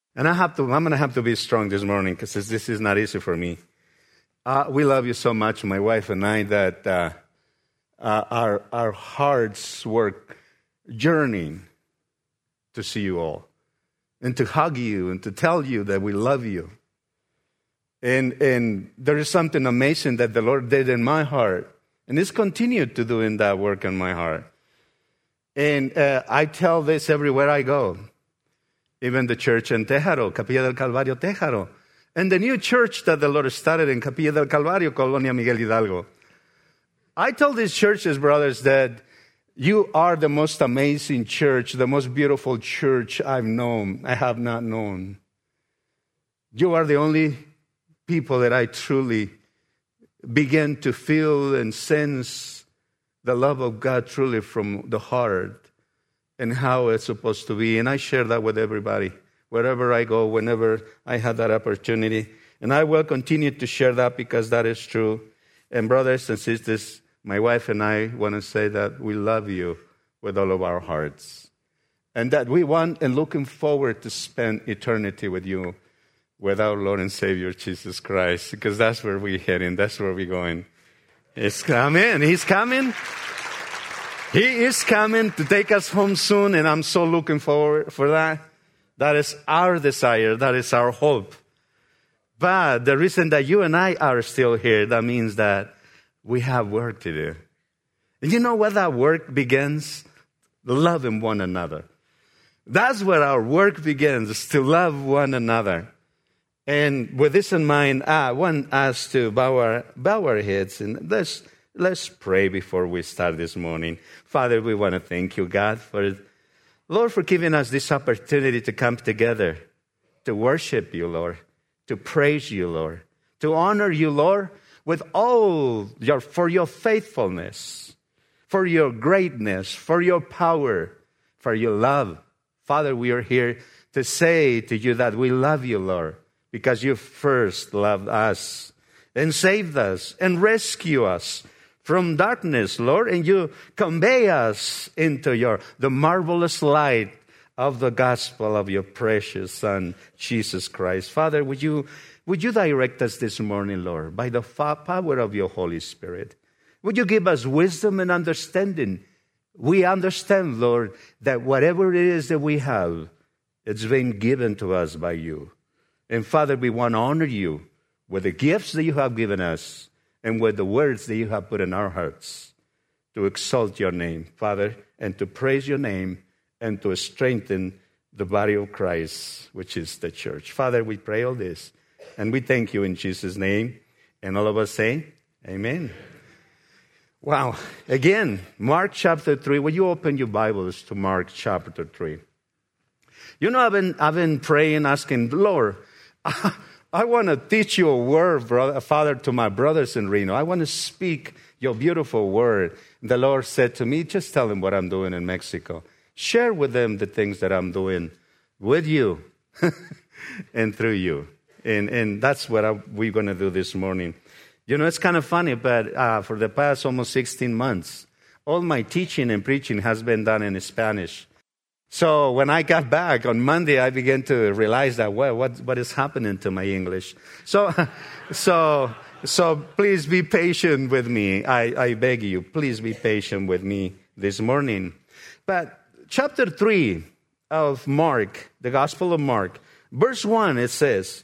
And I'm going to have to be strong this morning because this is not easy for me. We love you so much, my wife and I, that our hearts were yearning to see you all and to hug you and to tell you that we love you. And there is something amazing that the Lord did in my heart, and He's continued to do in that work in my heart. And I tell this everywhere I go, even the church in Tejaro, Capilla del Calvario, Tejaro, and the new church that the Lord started in Capilla del Calvario, Colonia Miguel Hidalgo. I tell these churches, brothers, that you are the most amazing church, the most beautiful church I have not known. You are the only people that I truly begin to feel and sense the love of God truly from the heart and how it's supposed to be. And I share that with everybody, wherever I go, whenever I have that opportunity. And I will continue to share that because that is true. And brothers and sisters, my wife and I want to say that we love you with all of our hearts. And that we want and looking forward to spend eternity with you, with our Lord and Savior, Jesus Christ, because that's where we're heading, that's where we're going. He's coming. He's coming. He is coming to take us home soon, and I'm so looking forward for that. That is our desire. That is our hope. But the reason that you and I are still here, that means that we have work to do. And you know what that work begins? Loving one another. That's where our work begins, is to love one another. And with this in mind, I want us to bow our heads and let's pray before we start this morning. Father, we want to thank you, God, for giving us this opportunity to come together, to worship you, Lord, to praise you, Lord, to honor you, Lord, with for your faithfulness, for your greatness, for your power, for your love. Father, we are here to say to you that we love you, Lord, because you first loved us and saved us and rescued us from darkness, Lord, and you convey us into the marvelous light of the gospel of your precious Son, Jesus Christ. Father, would you direct us this morning, Lord, by the power of your Holy Spirit? Would you give us wisdom and understanding? We understand, Lord, that whatever it is that we have, it's been given to us by you. And Father, we want to honor you with the gifts that you have given us and with the words that you have put in our hearts to exalt your name, Father, and to praise your name and to strengthen the body of Christ, which is the church. Father, we pray all this, and we thank you in Jesus' name. And all of us say, amen. Wow. Again, Mark chapter 3. Will you open your Bibles to Mark chapter 3? You know, I've been praying, asking, Lord, I want to teach you a word, Father, to my brothers in Reno. I want to speak your beautiful word. The Lord said to me, just tell them what I'm doing in Mexico. Share with them the things that I'm doing with you and through you. And that's what we're going to do this morning. You know, it's kind of funny, but for the past almost 16 months, all my teaching and preaching has been done in Spanish. So when I got back on Monday, I began to realize that, well, what is happening to my English? So please be patient with me. I beg you, please be patient with me this morning. But chapter 3 of Mark, the Gospel of Mark, verse 1, it says,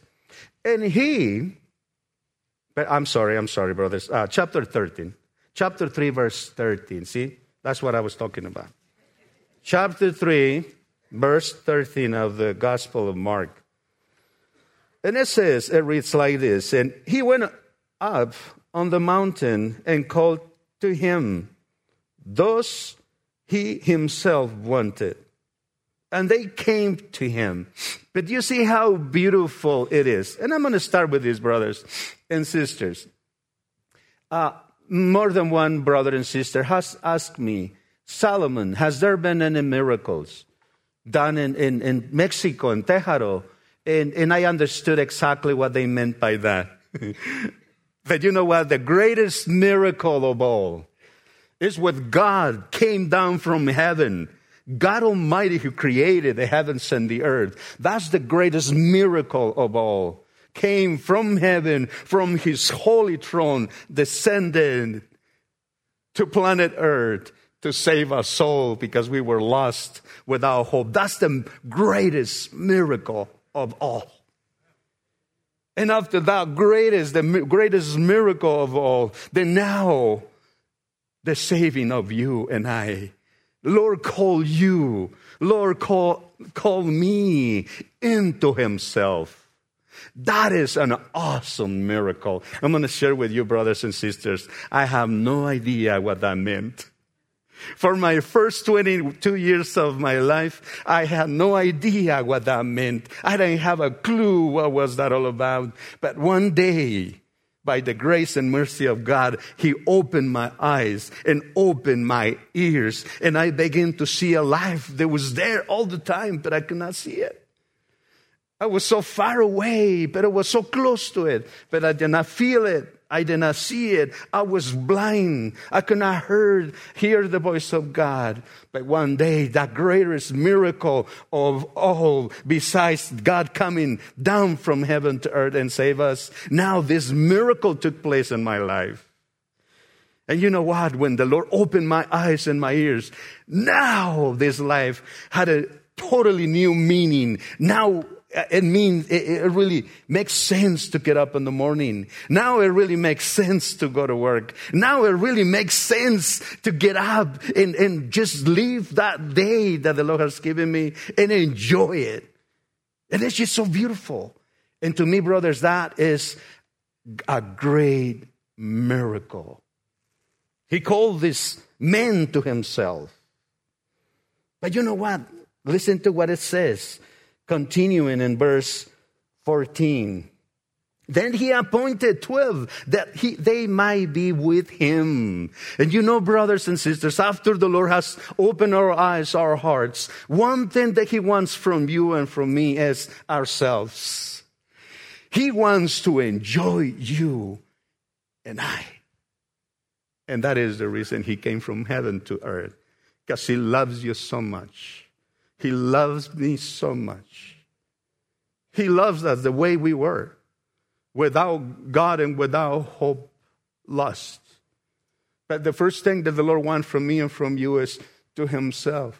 I'm sorry, brothers. Chapter 13. Chapter 3, verse 13. See, that's what I was talking about. Chapter 3, verse 13 of the Gospel of Mark. And it reads like this, and he went up on the mountain and called to him those he himself wanted. And they came to him. But you see how beautiful it is. And I'm going to start with this, brothers and sisters. More than one brother and sister has asked me, Solomon, has there been any miracles done in Mexico, in Tejaro? And I understood exactly what they meant by that. But you know what? The greatest miracle of all is when God came down from heaven God Almighty who created the heavens and the earth. That's the greatest miracle of all. Came from heaven, from his holy throne, descended to planet earth to save our soul because we were lost without hope. That's the greatest miracle of all. And after that the greatest miracle of all, then now the saving of you and I. Lord, call you. Lord, call me into himself. That is an awesome miracle. I'm going to share with you, brothers and sisters. I have no idea what that meant. For my first 22 years of my life, I had no idea what that meant. I didn't have a clue what was that all about. But one day, by the grace and mercy of God, he opened my eyes and opened my ears. And I began to see a life that was there all the time, but I could not see it. I was so far away, but I was so close to it, but I did not feel it. I did not see it. I was blind. I could not hear the voice of God. But one day, that greatest miracle of all, besides God coming down from heaven to earth and save us, now this miracle took place in my life. And you know what? When the Lord opened my eyes and my ears, now this life had a totally new meaning. Now it means it really makes sense to get up in the morning. Now it really makes sense to go to work. Now it really makes sense to get up and just live that day that the Lord has given me and enjoy it. And it's just so beautiful. And to me, brothers, that is a great miracle. He called this man to himself. But you know what? Listen to what it says. Continuing in verse 14. Then he appointed 12 that they might be with him. And you know, brothers and sisters, after the Lord has opened our eyes, our hearts, one thing that he wants from you and from me is ourselves. He wants to enjoy you and I. And that is the reason he came from heaven to earth. Because he loves you so much. He loves me so much. He loves us the way we were, without God and without hope, lost. But the first thing that the Lord wants from me and from you is to himself.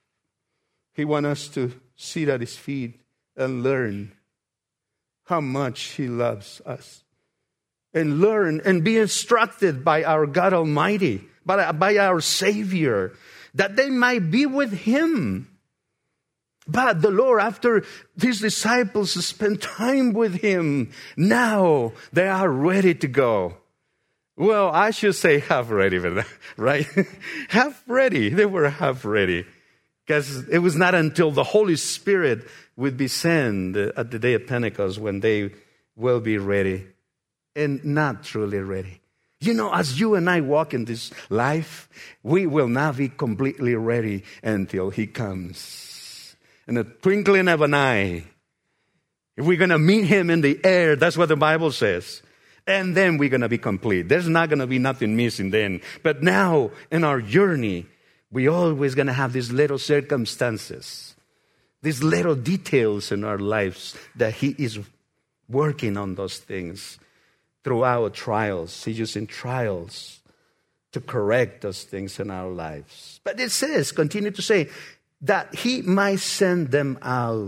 He wants us to sit at his feet and learn how much he loves us. And learn and be instructed by our God Almighty, by our Savior, that they might be with him. But the Lord, after these disciples spent time with him, now they are ready to go. Well, I should say half ready, right? Half ready. They were half ready. Because it was not until the Holy Spirit would be sent at the day of Pentecost when they will be ready and not truly ready. You know, as you and I walk in this life, we will not be completely ready until he comes. In a twinkling of an eye. If we're going to meet him in the air, that's what the Bible says. And then we're going to be complete. There's not going to be nothing missing then. But now, in our journey, we're always going to have these little circumstances, these little details in our lives that he is working on those things throughout trials. He's using trials to correct those things in our lives. But it says, continue to say, that he might send them out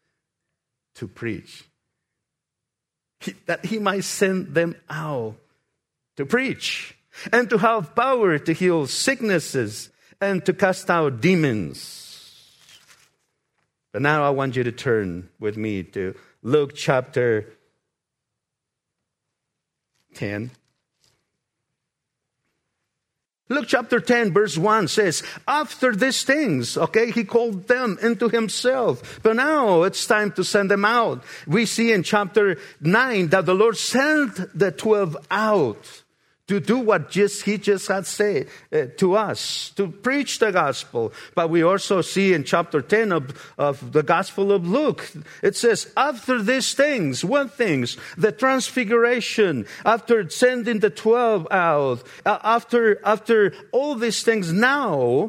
to preach. That he might send them out to preach and to have power to heal sicknesses and to cast out demons. But now I want you to turn with me to Luke chapter 10. Luke chapter 10 verse 1 says, after these things, he called them into himself. But now it's time to send them out. We see in chapter 9 that the Lord sent the 12 out to do what he just had said to us, to preach the gospel. But we also see in chapter 10 of the Gospel of Luke, it says, after these things, what things? The transfiguration, after sending the 12 out, after all these things, now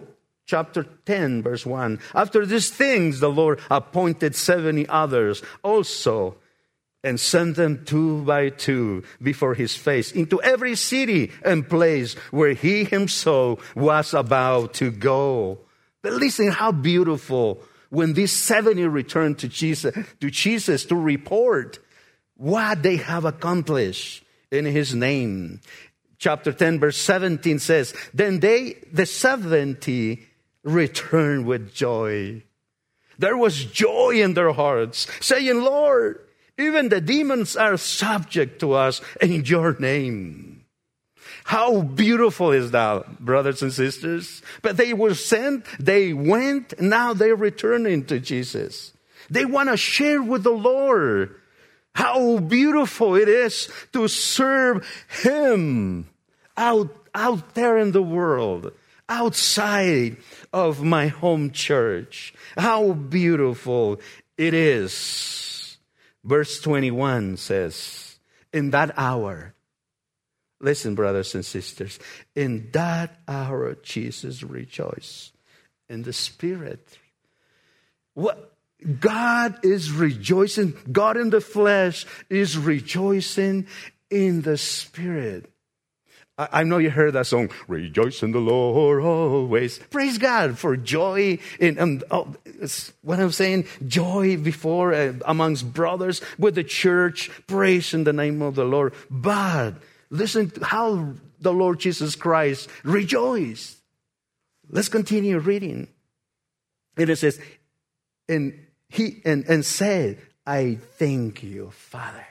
chapter 10, verse 1. After these things, the Lord appointed 70 others also, and sent them 2 by 2 before his face into every city and place where he himself was about to go. But listen how beautiful when these 70 returned to Jesus to report what they have accomplished in his name. Chapter 10, verse 17 says, then the 70 returned with joy. There was joy in their hearts, saying, Lord, even the demons are subject to us in your name. How beautiful is that, brothers and sisters? But they were sent, they went, now they're returning to Jesus. They want to share with the Lord how beautiful it is to serve him out there in the world, outside of my home church. How beautiful it is. Verse 21 says, in that hour, listen, brothers and sisters, in that hour Jesus rejoiced in the Spirit. What? God is rejoicing. God in the flesh is rejoicing in the Spirit. I know you heard that song, rejoice in the Lord always. Praise God for joy in what I'm saying, joy before amongst brothers with the church, praise in the name of the Lord. But listen to how the Lord Jesus Christ rejoiced. Let's continue reading. And it says, and he said, I thank you, Father,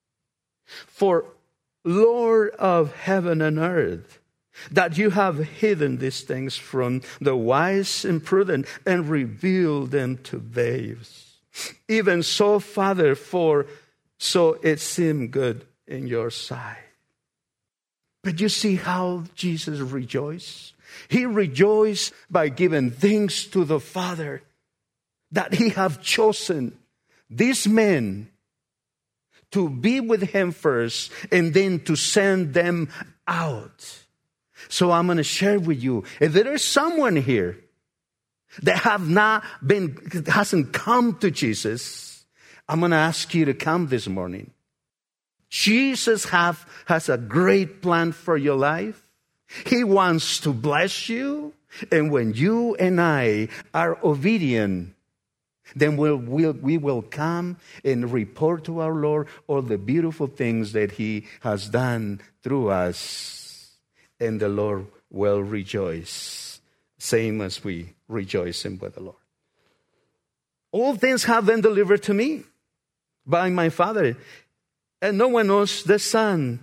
for Lord of heaven and earth, that you have hidden these things from the wise and prudent and revealed them to babes. Even so, Father, for so it seemed good in your sight. But you see how Jesus rejoiced? He rejoiced by giving thanks to the Father that he have chosen these men to be with him first and then to send them out. So I'm going to share with you, if there is someone here that hasn't come to Jesus, I'm going to ask you to come this morning. Jesus has a great plan for your life. He wants to bless you. And when you and I are obedient, then we will come and report to our Lord all the beautiful things that he has done through us. And the Lord will rejoice, same as we rejoice in with the Lord. All things have been delivered to me by my Father. And no one knows the Son.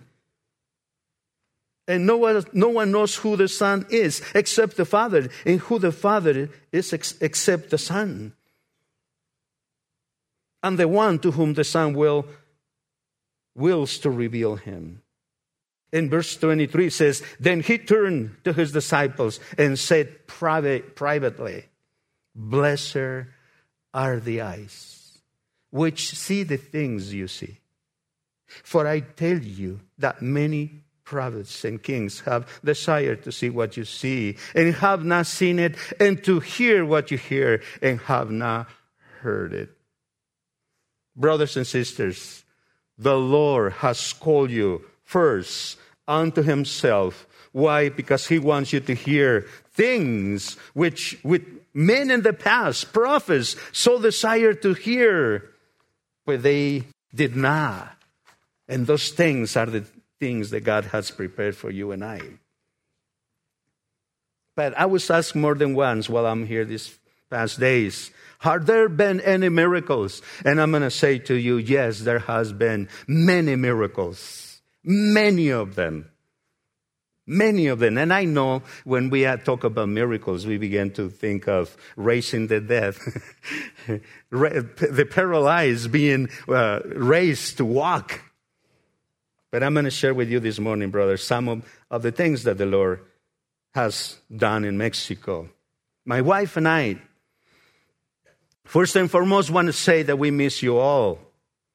And no one knows who the Son is except the Father. And who the Father is except the Son. And the one to whom the Son wills to reveal him. In verse 23 it says, then he turned to his disciples and said privately, blessed are the eyes which see the things you see. For I tell you that many prophets and kings have desired to see what you see and have not seen it, and to hear what you hear and have not heard it. Brothers and sisters, the Lord has called you first unto himself. Why? Because he wants you to hear things which men in the past, prophets, so desired to hear, but they did not. And those things are the things that God has prepared for you and I. But I was asked more than once while I'm here these past days, have there been any miracles? And I'm going to say to you, yes, there has been many miracles. Many of them. Many of them. And I know when we talk about miracles, we begin to think of raising the dead. The paralyzed being raised to walk. But I'm going to share with you this morning, brothers, some of the things that the Lord has done in Mexico. My wife and I, first and foremost, want to say that we miss you all.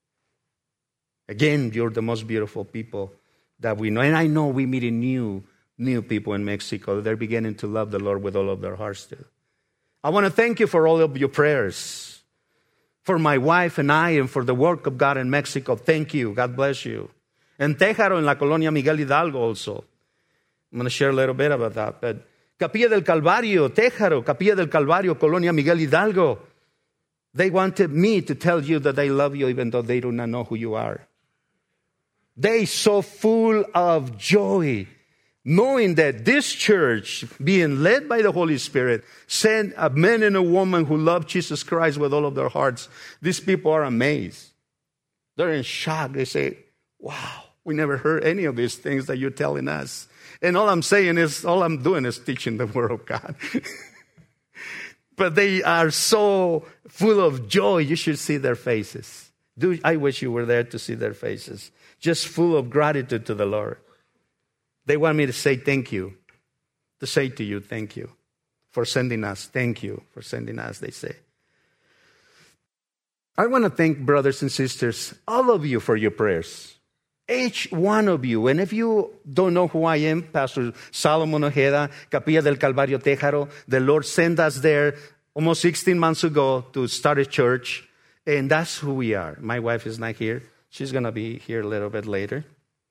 Again, you're the most beautiful people that we know. And I know we're meeting new new people in Mexico. They're beginning to love the Lord with all of their hearts too. I want to thank you for all of your prayers. For my wife and I, and for the work of God in Mexico. Thank you. God bless you. And Téjaro, in la Colonia Miguel Hidalgo also. I'm going to share a little bit about that. But Capilla del Calvario, Téjaro, Capilla del Calvario, Colonia Miguel Hidalgo. They wanted me to tell you that they love you even though they do not know who you are. They so full of joy, knowing that this church, being led by the Holy Spirit, sent a man and a woman who love Jesus Christ with all of their hearts. These people are amazed. They're in shock. They say, wow, we never heard any of these things that you're telling us. And all I'm doing is teaching the Word of God. But they are so full of joy. You should see their faces. I wish you were there to see their faces. Just full of gratitude to the Lord. They want me to say thank you. To say to you, thank you for sending us. Thank you for sending us, they say. I want to thank brothers and sisters, all of you, for your prayers. Each one of you. And if you don't know who I am, Pastor Solomon Ojeda, Capilla del Calvario, Téjaro, the Lord sent us there almost 16 months ago to start a church. And that's who we are. My wife is not here. She's going to be here a little bit later.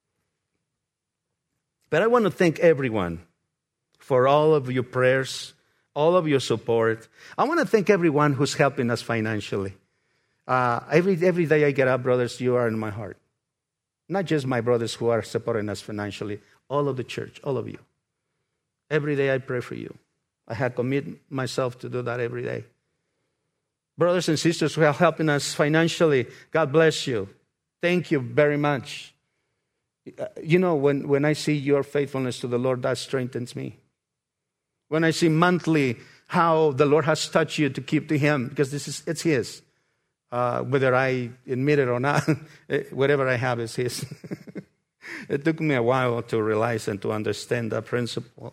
But I want to thank everyone for all of your prayers, all of your support. I want to thank everyone who's helping us financially. Every day I get up, brothers, you are in my heart. Not just my brothers who are supporting us financially, all of the church, all of you. Every day I pray for you. I have committed myself to do that every day. Brothers and sisters who are helping us financially, God bless you. Thank you very much. You know, when I see your faithfulness to the Lord, that strengthens me. When I see monthly how the Lord has touched you to keep to Him, because it's His. Whether I admit it or not, whatever I have is His. It took me a while to realize and to understand that principle.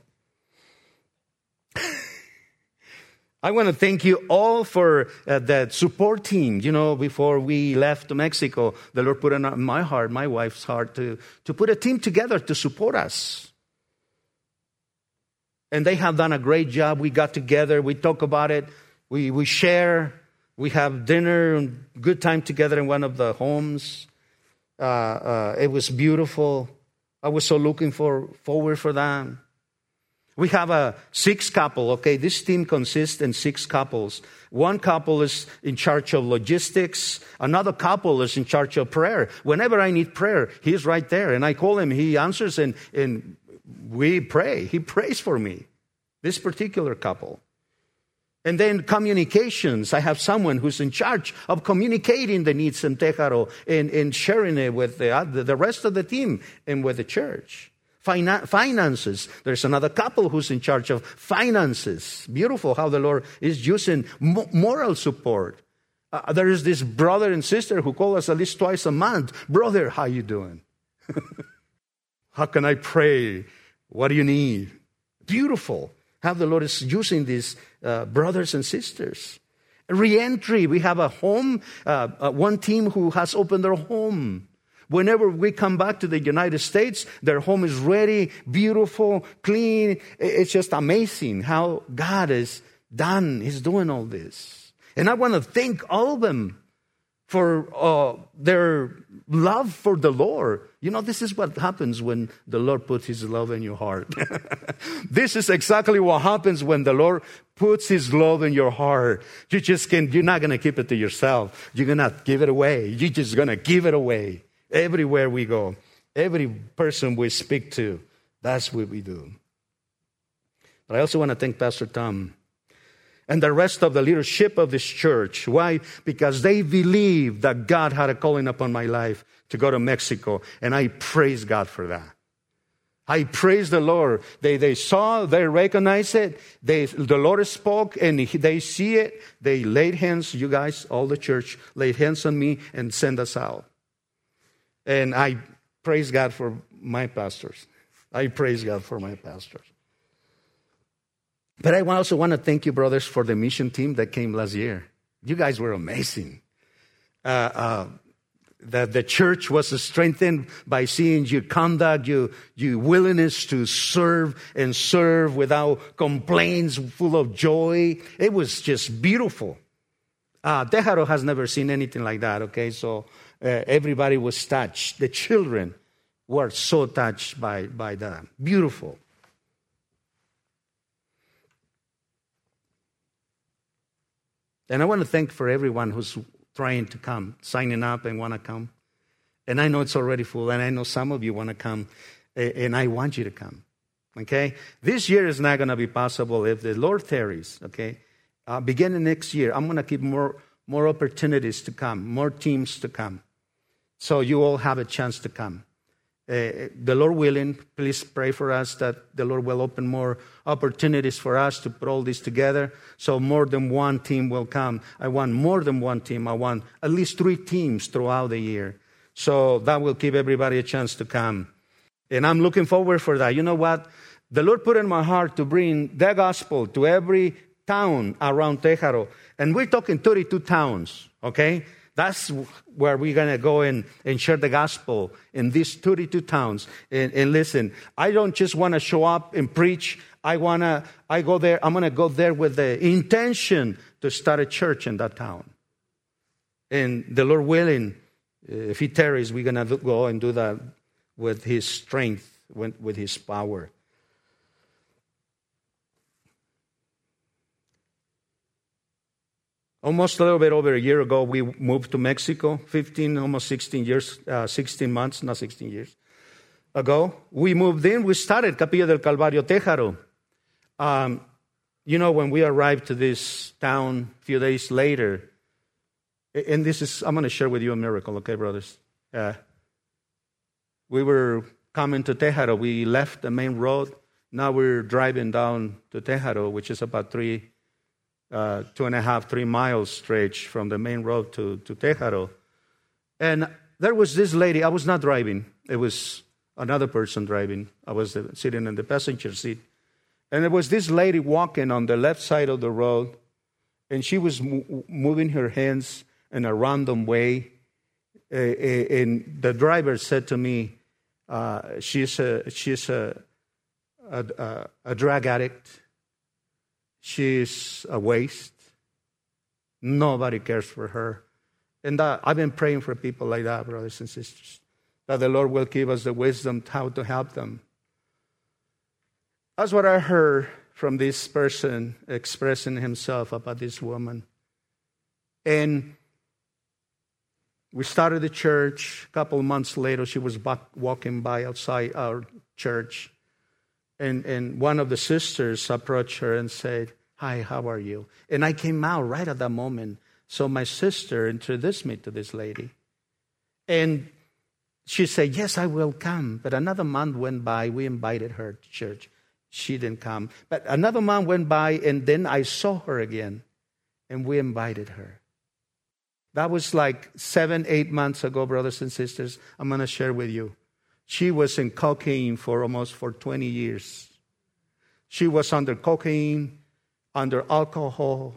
I want to thank you all for that support team. You know, before we left Mexico, the Lord put in my heart, my wife's heart, to put a team together to support us. And they have done a great job. We got together, we talk about it, we share, we have dinner, and good time together in one of the homes. It was beautiful. I was so looking forward for that. We have a 6 couple, okay? This team consists in 6 couples. One couple is in charge of logistics. Another couple is in charge of prayer. Whenever I need prayer, he's right there. And I call him, he answers, and we pray. He prays for me, this particular couple. And then communications. I have someone who's in charge of communicating the needs in Téjaro and sharing it with the rest of the team and with the church. Finances. There's another couple who's in charge of finances. Beautiful how the Lord is using moral support. There is this brother and sister who call us at least twice a month. Brother, how you doing? How can I pray? What do you need? Beautiful how the Lord is using these brothers and sisters. Re-entry. We have a home, one team who has opened their home. Whenever we come back to the United States, their home is ready, beautiful, clean. It's just amazing how God is doing all this. And I want to thank all of them for their love for the Lord. You know, this is what happens when the Lord puts His love in your heart. This is exactly what happens when the Lord puts His love in your heart. You're not going to keep it to yourself. You're going to give it away. You're just going to give it away. Everywhere we go, every person we speak to, that's what we do. But I also want to thank Pastor Tom and the rest of the leadership of this church. Why? Because they believe that God had a calling upon my life to go to Mexico, and I praise God for that. I praise the Lord. They saw, they recognized it. The Lord spoke, and they see it. They laid hands, you guys, all the church, laid hands on me and sent us out. And I praise God for my pastors. I praise God for my pastors. But I also want to thank you, brothers, for the mission team that came last year. You guys were amazing. that the church was strengthened by seeing your conduct, your willingness to serve and serve without complaints, full of joy. It was just beautiful. Tejaro has never seen anything like that, okay? So everybody was touched. The children were so touched by that. Beautiful. And I want to thank for everyone who's trying to come, signing up and want to come. And I know it's already full, and I know some of you want to come, and I want you to come, okay? This year is not going to be possible if the Lord tarries, okay? Beginning next year, I'm going to keep more opportunities to come, more teams to come, so you all have a chance to come. The Lord willing, please pray for us that the Lord will open more opportunities for us to put all this together so more than one team will come. I want more than one team. I want at least 3 teams throughout the year. So that will give everybody a chance to come. And I'm looking forward for that. You know what? The Lord put in my heart to bring the gospel to every town around Tejaro. And we're talking 32 towns, okay? That's where we're going to go and share the gospel in these 32 towns. And listen, I don't just want to show up and preach. I'm going to go there with the intention to start a church in that town. And the Lord willing, if He tarries, we're going to go and do that with His strength, with His power. Almost a little bit over a year ago, we moved to Mexico, 16 months, not 16 years ago. We moved in, we started Capilla del Calvario, Tejaro. When we arrived to this town a few days later, and I'm going to share with you a miracle, okay, brothers? We were coming to Tejaro. We left the main road. Now we're driving down to Tejaro, which is about 2.5, 3 miles stretch from the main road to Tejaro. And there was this lady. I was not driving. It was another person driving. I was sitting in the passenger seat. And there was this lady walking on the left side of the road, and she was moving her hands in a random way. And the driver said to me, she's a drug addict. She's a waste. Nobody cares for her. And I've been praying for people like that, brothers and sisters, that the Lord will give us the wisdom how to help them. That's what I heard from this person expressing himself about this woman. And we started the church. A couple of months later, she was walking by outside our church. And one of the sisters approached her and said, "Hi, how are you?" And I came out right at that moment. So my sister introduced me to this lady. And she said, "Yes, I will come." But another month went by. We invited her to church. She didn't come. But another month went by, and then I saw her again. And we invited her. That was like 7-8 months ago, brothers and sisters. I'm going to share with you. She was in cocaine for 20 years. She was under cocaine, under alcohol.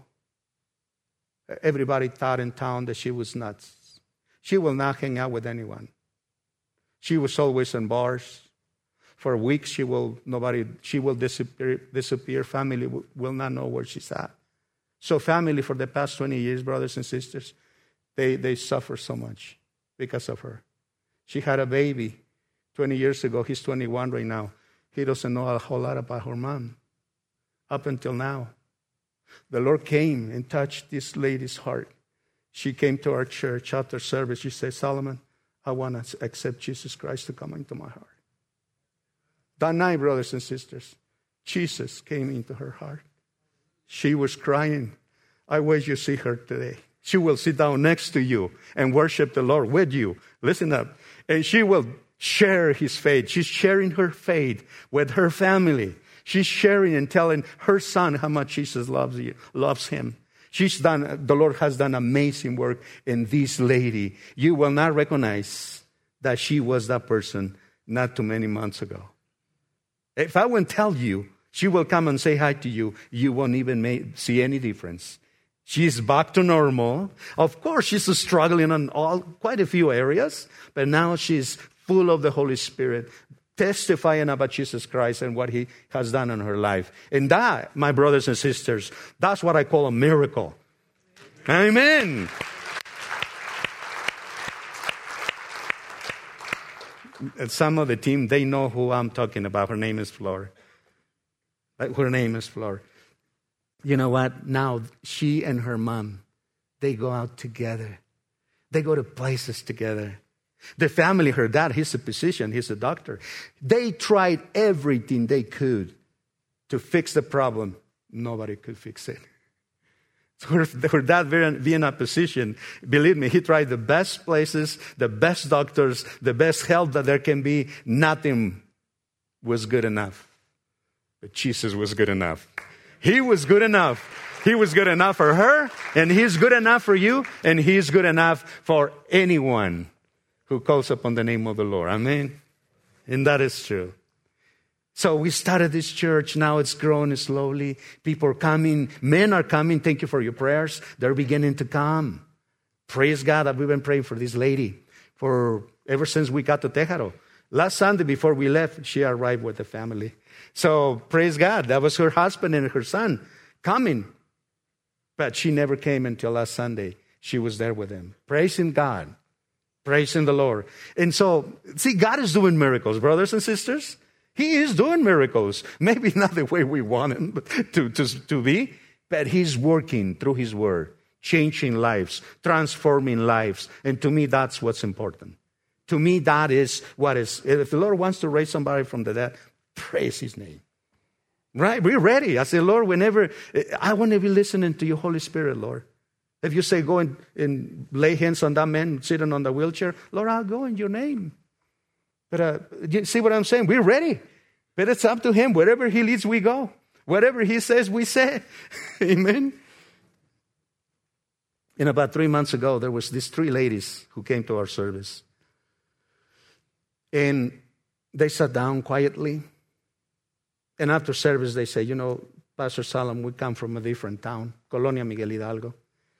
Everybody thought in town that she was nuts. She will not hang out with anyone. She was always in bars. For weeks, she will disappear. Family will not know where she's at. So family for the past 20 years, brothers and sisters, they suffer so much because of her. She had a baby 20 years ago. He's 21 right now. He doesn't know a whole lot about her mom up until now. The Lord came and touched this lady's heart. She came to our church after service. She said, "Solomon, I want to accept Jesus Christ to come into my heart." That night, brothers and sisters, Jesus came into her heart. She was crying. I wish you see her today. She will sit down next to you and worship the Lord with you. Listen up. And she will share his faith. She's sharing her faith with her family. She's sharing and telling her son how much Jesus loves him. The Lord has done amazing work in this lady. You will not recognize that she was that person not too many months ago. If I won't tell you, she will come and say hi to you. You won't even see any difference. She's back to normal. Of course, she's struggling on quite a few areas, but now she's full of the Holy Spirit, testifying about Jesus Christ and what He has done in her life. And that, my brothers and sisters, that's what I call a miracle. Amen. And some of the team, they know who I'm talking about. Her name is Flor. Her name is Flor. You know what? Now, she and her mom, they go out together. They go to places together. The family, her dad, he's a physician, he's a doctor. They tried everything they could to fix the problem. Nobody could fix it. So her dad being a physician, believe me, he tried the best places, the best doctors, the best help that there can be. Nothing was good enough. But Jesus was good enough. He was good enough. He was good enough for her, and He's good enough for you, and He's good enough for anyone who calls upon the name of the Lord. Amen? And that is true. So we started this church. Now it's growing slowly. People are coming. Men are coming. Thank you for your prayers. They're beginning to come. Praise God that we've been praying for this lady ever since we got to Tejaro. Last Sunday before we left, she arrived with the family. So praise God. That was her husband and her son coming. But she never came until last Sunday. She was there with them. Praising God. Praising the Lord. And so, see, God is doing miracles, brothers and sisters. He is doing miracles. Maybe not the way we want Him to be, but He's working through His Word, changing lives, transforming lives. And to me, that's what's important. To me, that is what is. If the Lord wants to raise somebody from the dead, praise His name. Right? We're ready. I say, Lord, whenever, I want to be listening to your Holy Spirit, Lord. If you say, go and lay hands on that man sitting on the wheelchair, Lord, I'll go in your name. But you see what I'm saying? We're ready. But it's up to Him. Wherever He leads, we go. Whatever He says, we say. Amen. And about 3 months ago, there was these 3 ladies who came to our service. And they sat down quietly. And after service, they say, Pastor Salam, we come from a different town, Colonia Miguel Hidalgo.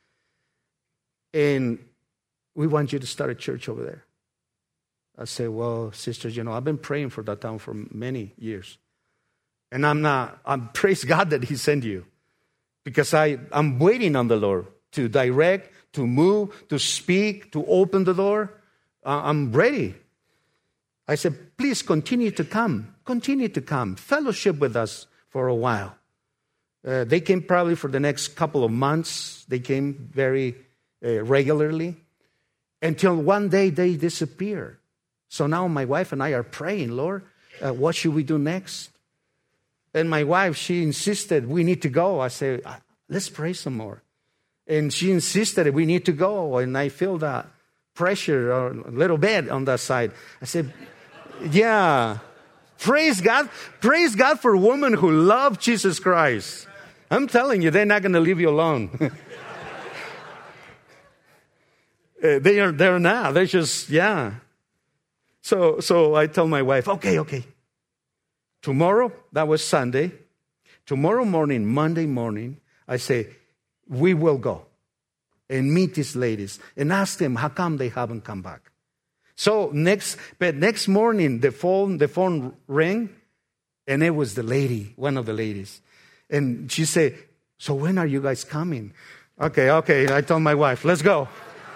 And we want you to start a church over there. I say, well, sisters, I've been praying for that town for many years. And I'm praise God that He sent you. Because I'm waiting on the Lord to direct, to move, to speak, to open the door. I'm ready. I said, please continue to come. Continue to come. Fellowship with us for a while. They came probably for the next couple of months. They came very regularly. Until one day they disappeared. So now my wife and I are praying, Lord, what should we do next? And my wife, she insisted, we need to go. I said, let's pray some more. And she insisted, we need to go. And I feel that pressure a little bit on that side. I said, yeah, praise God. Praise God for women who love Jesus Christ. I'm telling you, they're not going to leave you alone. They're not. They're just, yeah. So I tell my wife, okay. Tomorrow, that was Sunday. Tomorrow morning, Monday morning, I say, we will go and meet these ladies and ask them how come they haven't come back. So next morning, the phone rang, and it was the lady, one of the ladies. And she said, so when are you guys coming? Okay. I told my wife, let's go.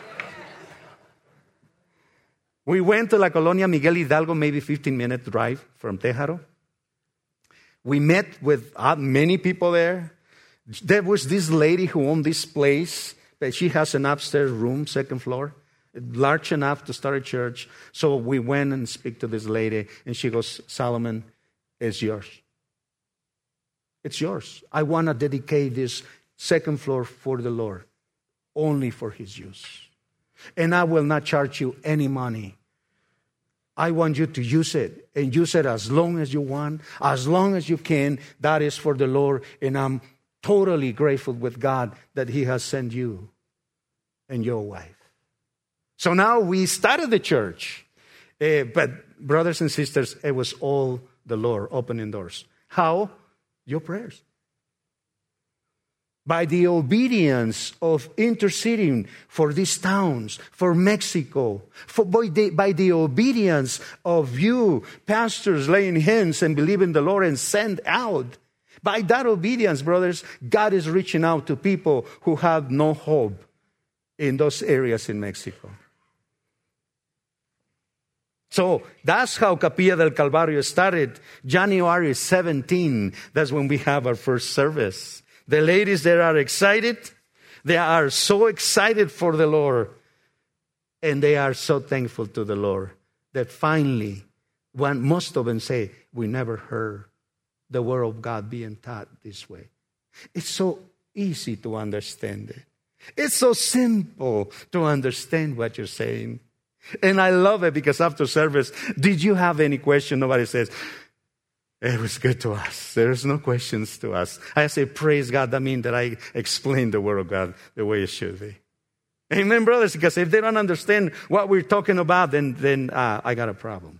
We went to La Colonia Miguel Hidalgo, maybe 15-minute drive from Tejaro. We met with many people there. There was this lady who owned this place, but she has an upstairs room, second floor, large enough to start a church. So we went and speak to this lady, and she goes, Solomon, it's yours. It's yours. I want to dedicate this second floor for the Lord, only for His use. And I will not charge you any money. I want you to use it, and use it as long as you want, as long as you can. That is for the Lord, and I'm totally grateful with God that He has sent you and your wife. So now we started the church. But brothers and sisters, it was all the Lord opening doors. How? Your prayers. by the obedience of interceding for these towns, for Mexico, by the obedience of you, pastors, laying hands and believing the Lord and send out. By that obedience, brothers, God is reaching out to people who have no hope in those areas in Mexico. So that's how Capilla del Calvario started. January 17, that's when we have our first service. The ladies there are excited. They are so excited for the Lord. And they are so thankful to the Lord that finally, most of them say, we never heard the word of God being taught this way. It's so easy to understand it. It's so simple to understand what you're saying. And I love it because after service, did you have any question? Nobody says, it was good to us. There's no questions to us. I say, praise God. That means that I explained the word of God the way it should be. Amen, brothers? Because if they don't understand what we're talking about, then I got a problem.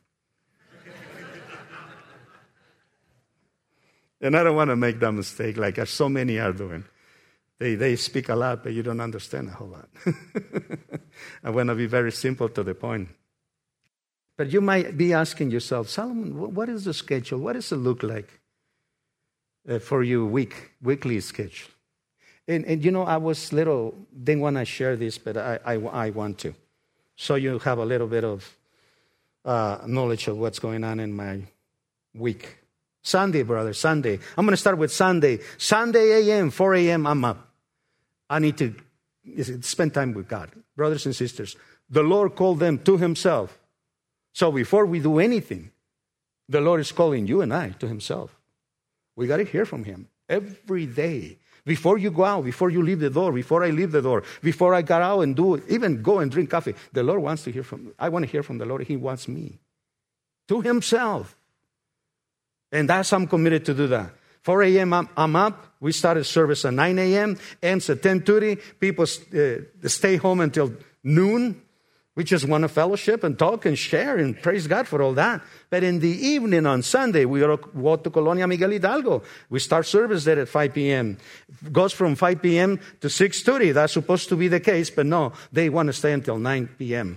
And I don't want to make that mistake like so many are doing. They speak a lot, but you don't understand a whole lot. I want to be very simple to the point. But you might be asking yourself, Solomon, what is the schedule? What does it look like for you weekly schedule? And you know, I was didn't want to share this, but I want to. So you have a little bit of knowledge of what's going on in my week. Sunday, brother, Sunday. I'm going to start with Sunday. Sunday a.m., 4 a.m., I'm up. I need to spend time with God. Brothers and sisters, the Lord called them to himself. So before we do anything, the Lord is calling you and I to himself. We got to hear from him every day. Before you go out, before you leave the door, before I leave the door, before I got out and even go and drink coffee, the Lord wants to hear I want to hear from the Lord. He wants me to himself. And I'm committed to do that. 4 a.m. I'm up. We started service at 9 a.m. Ends at 10:30. People stay home until noon. We just want to fellowship and talk and share and praise God for all that. But in the evening on Sunday, we go to Colonia Miguel Hidalgo. We start service there at 5 p.m. It goes from 5 p.m. to 6:30. That's supposed to be the case, but no, they want to stay until 9 p.m.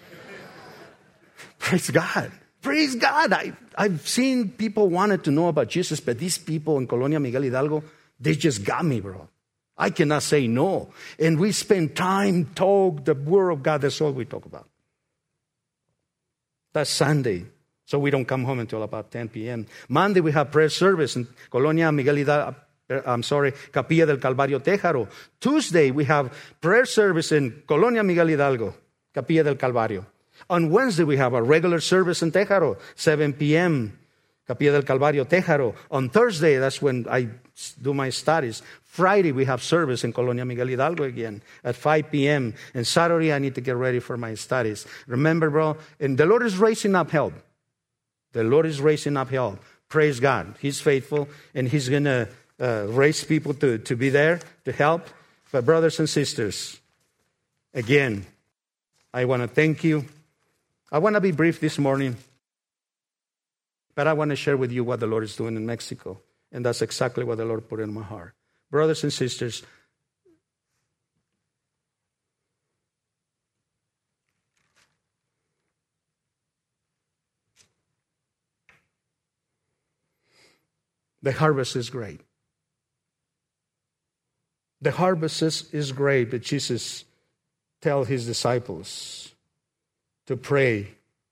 Praise God. Praise God. I've seen people wanted to know about Jesus, but these people in Colonia Miguel Hidalgo, they just got me, bro. I cannot say no. And we spend time, talk, the word of God. That's all we talk about. That's Sunday. So we don't come home until about 10 p.m. Monday, we have prayer service in Colonia Miguel Hidalgo. Capilla del Calvario, Tejaro. Tuesday, we have prayer service in Colonia Miguel Hidalgo, Capilla del Calvario. On Wednesday, we have a regular service in Tejaro, 7 p.m., Capilla del Calvario, Tejaro. On Thursday, that's when I do my studies. Friday, we have service in Colonia Miguel Hidalgo again at 5 p.m. And Saturday, I need to get ready for my studies. Remember, bro, and the Lord is raising up help. The Lord is raising up help. Praise God. He's faithful, and he's going to raise people to be there to help. But brothers and sisters, again, I want to thank you. I want to be brief this morning, but I want to share with you what the Lord is doing in Mexico. And that's exactly what the Lord put in my heart. Brothers and sisters, the harvest is great. The harvest is great, but Jesus tells his disciples to pray,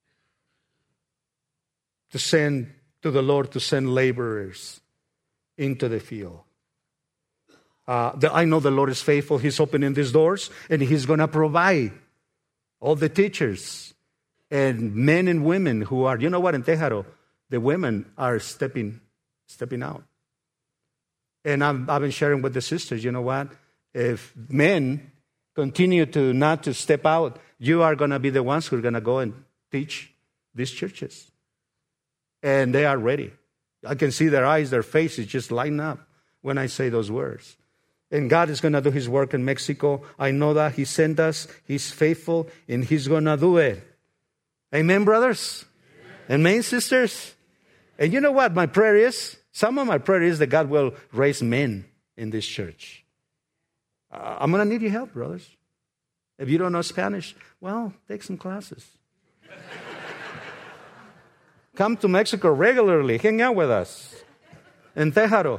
to send to the Lord, to send laborers into the field. I know the Lord is faithful. He's opening these doors, and he's going to provide all the teachers and men and women who are, you know what, in Tejaro, the women are stepping out. And I've been sharing with the sisters, you know what, if men continue not to step out, you are going to be the ones who are going to go and teach these churches. And they are ready. I can see their eyes, their faces just lighten up when I say those words. And God is going to do his work in Mexico. I know that he sent us. He's faithful, and he's going to do it. Amen, brothers? Amen, sisters? And you know what my prayer is? Some of my prayer is that God will raise men in this church. I'm going to need your help, brothers. If you don't know Spanish, well, take some classes. Come to Mexico regularly. Hang out with us in Tejaro.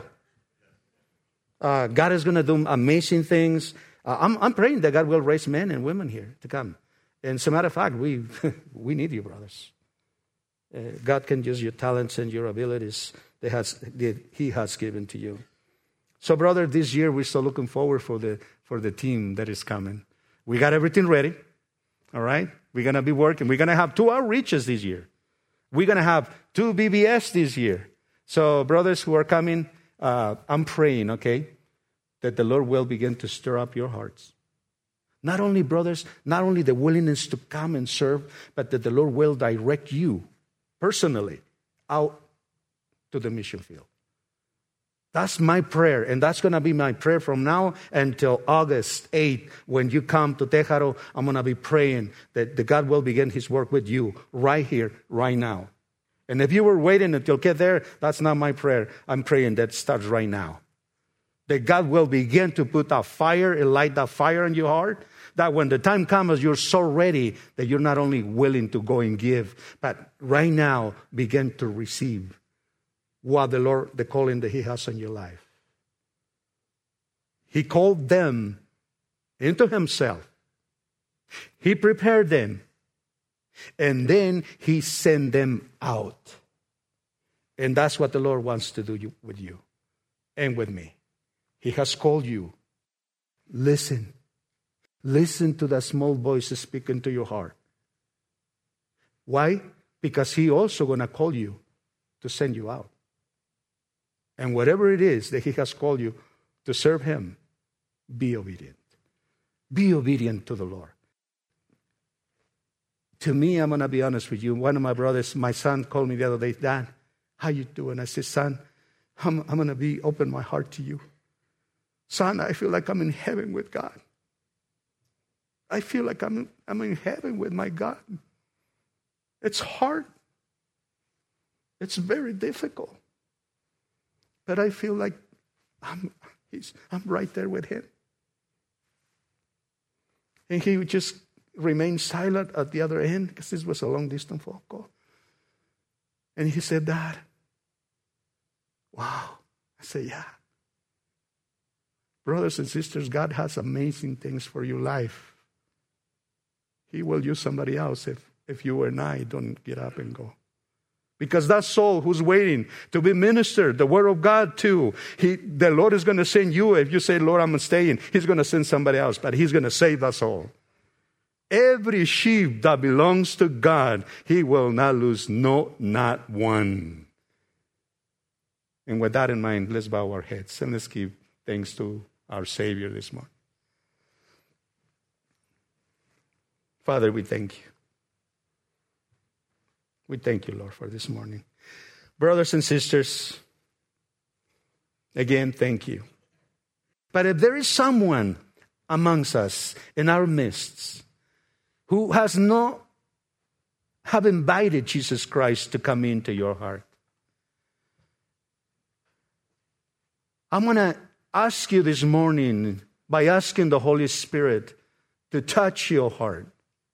God is going to do amazing things. I'm praying that God will raise men and women here to come. And as a matter of fact, we need you, brothers. God can use your talents and your abilities that He has given to you. So, brother, this year we're still looking forward for the team that is coming. We got everything ready. All right? We're going to be working. We're going to have 2 outreaches this year. We're going to have 2 BBS this year. So, brothers who are coming, I'm praying, okay, that the Lord will begin to stir up your hearts. Not only, brothers, not only the willingness to come and serve, but that the Lord will direct you personally out to the mission field. That's my prayer, and that's going to be my prayer from now until August 8th. When you come to Tejaro, I'm going to be praying that God will begin His work with you right here, right now. And if you were waiting until get there, that's not my prayer. I'm praying that starts right now. That God will begin to put that fire and light that fire in your heart. That when the time comes, you're so ready that you're not only willing to go and give, but right now begin to receive what the calling that He has on your life. He called them into Himself. He prepared them. And then He sent them out. And that's what the Lord wants to do with you and with me. He has called you. Listen. Listen to the small voice speaking to your heart. Why? Because He also going to call you to send you out. And whatever it is that He has called you to serve Him, be obedient. Be obedient to the Lord. To me, I'm going to be honest with you. One of my brothers, my son, called me the other day, Dad, how you doing? I said, son, I'm going to open my heart to you. Son, I feel like I'm in heaven with God. I feel like I'm in heaven with my God. It's hard. It's very difficult. But I feel like I'm right there with Him. And he would just remain silent at the other end, because this was a long-distance phone call. And he said, Dad, wow. I said, yeah. Brothers and sisters, God has amazing things for your life. He will use somebody else if you and I don't get up and go. Because that soul who's waiting to be ministered, the Word of God too, the Lord is going to send you. If you say, Lord, I'm staying, He's going to send somebody else, but He's going to save that soul. Every sheep that belongs to God, He will not lose, no, not one. And with that in mind, let's bow our heads and let's give thanks to our Savior this morning. Father, we thank you. We thank you, Lord, for this morning. Brothers and sisters, again, thank you. But if there is someone amongst us in our midst who has not have invited Jesus Christ to come into your heart, I'm going to ask you this morning by asking the Holy Spirit to touch your heart.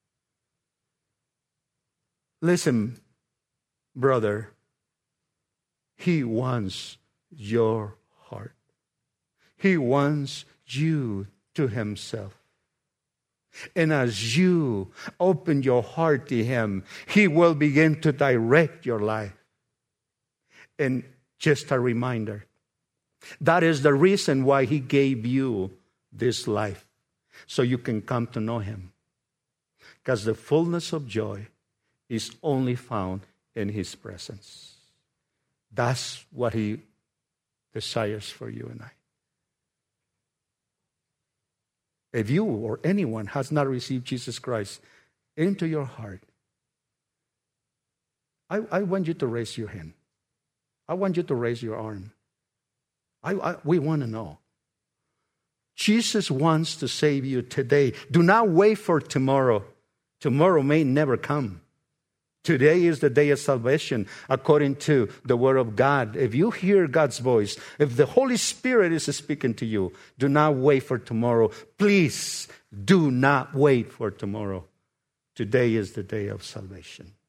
Listen, brother, He wants your heart. He wants you to Himself. And as you open your heart to Him, He will begin to direct your life. And just a reminder, that is the reason why He gave you this life, so you can come to know Him. Because the fullness of joy is only found in His presence. That's what He desires for you and I. If you or anyone has not received Jesus Christ into your heart, I want you to raise your hand. I want you to raise your arm. We want to know. Jesus wants to save you today. Do not wait for tomorrow. Tomorrow may never come. Today is the day of salvation according to the Word of God. If you hear God's voice, if the Holy Spirit is speaking to you, do not wait for tomorrow. Please do not wait for tomorrow. Today is the day of salvation.